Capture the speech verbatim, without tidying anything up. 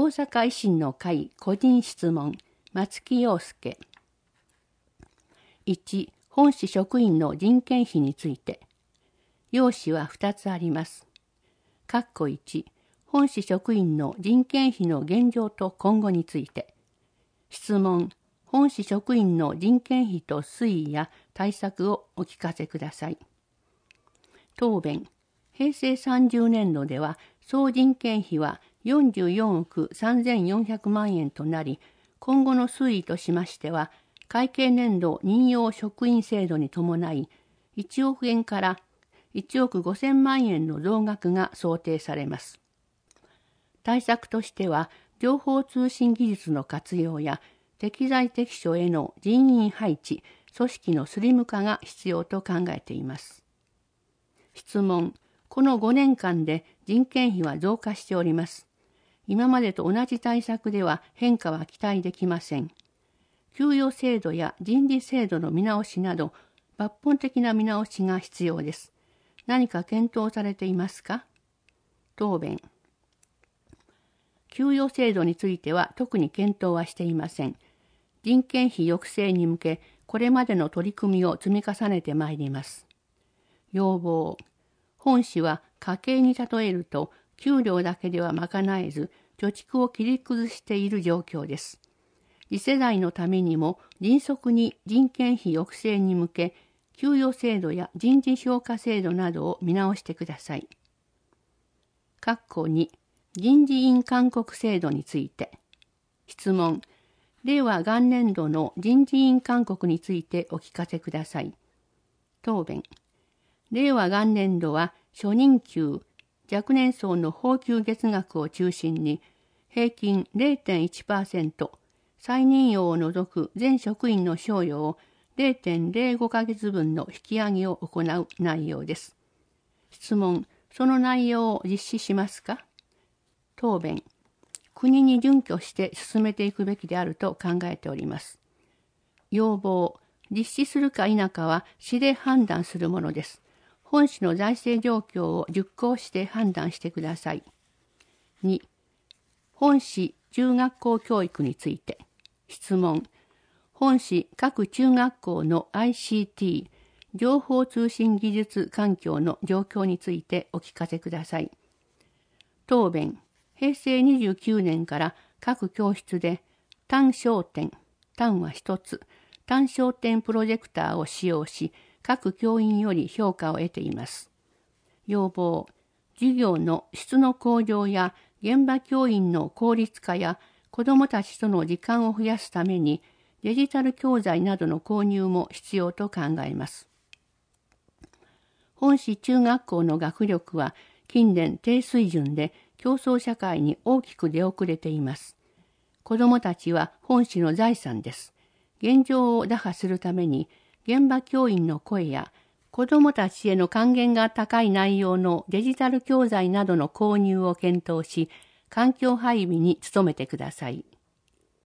大阪維新の会個人質問、松木陽介。いち、本市職員の人件費について。要旨はふたつあります。括弧いち、本市職員の人件費の現状と今後について。質問、本市職員の人件費と推移や対策をお聞かせください。答弁、へいせいさんじゅうねんどでは総人件費はよんじゅうよんおくさんぜんよんひゃくまんえんとなり、今後の推移としましては、会計年度任用職員制度に伴い、いちおくえんからいちおくごせんまんえんの増額が想定されます。対策としては、情報通信技術の活用や適材適所への人員配置、組織のスリム化が必要と考えています。質問、このごねんかんで人件費は増加しております。今までと同じ対策では変化は期待できません。給与制度や人事制度の見直しなど、抜本的な見直しが必要です。何か検討されていますか？答弁。給与制度については特に検討はしていません。人件費抑制に向け、これまでの取り組みを積み重ねてまいります。要望。本市は家計に例えると、給料だけでは賄えず、貯蓄を切り崩している状況です。次世代のためにも迅速に人件費抑制に向け、給与制度や人事評価制度などを見直してください。括弧に、人事院勧告制度について。質問、令和元年度の人事院勧告についてお聞かせください。答弁、令和元年度は初任給、若年層の俸給月額を中心に、平均 れいてんいちパーセント、再任用を除く全職員の賞与を れいてんれいごかげつぶんの引き上げを行う内容です。質問、その内容を実施しますか？答弁、国に準拠して進めていくべきであると考えております。要望、実施するか否かは市で判断するものです。本市の財政状況を熟考して判断してください。に、本市中学校教育について。質問、本市各中学校の アイシーティー、情報通信技術環境の状況についてお聞かせください。答弁、へいせいにじゅうきゅうねんから各教室で単焦点、単は一つ、単焦点プロジェクターを使用し、各教員より評価を得ています。要望、授業の質の向上や現場教員の効率化や子どもたちとの時間を増やすためにデジタル教材などの購入も必要と考えます。本市中学校の学力は近年低水準で競争社会に大きく出遅れています。子どもたちは本市の財産です。現状を打破するために現場教員の声や子どもたちへの還元が高い内容のデジタル教材などの購入を検討し、環境配備に努めてください。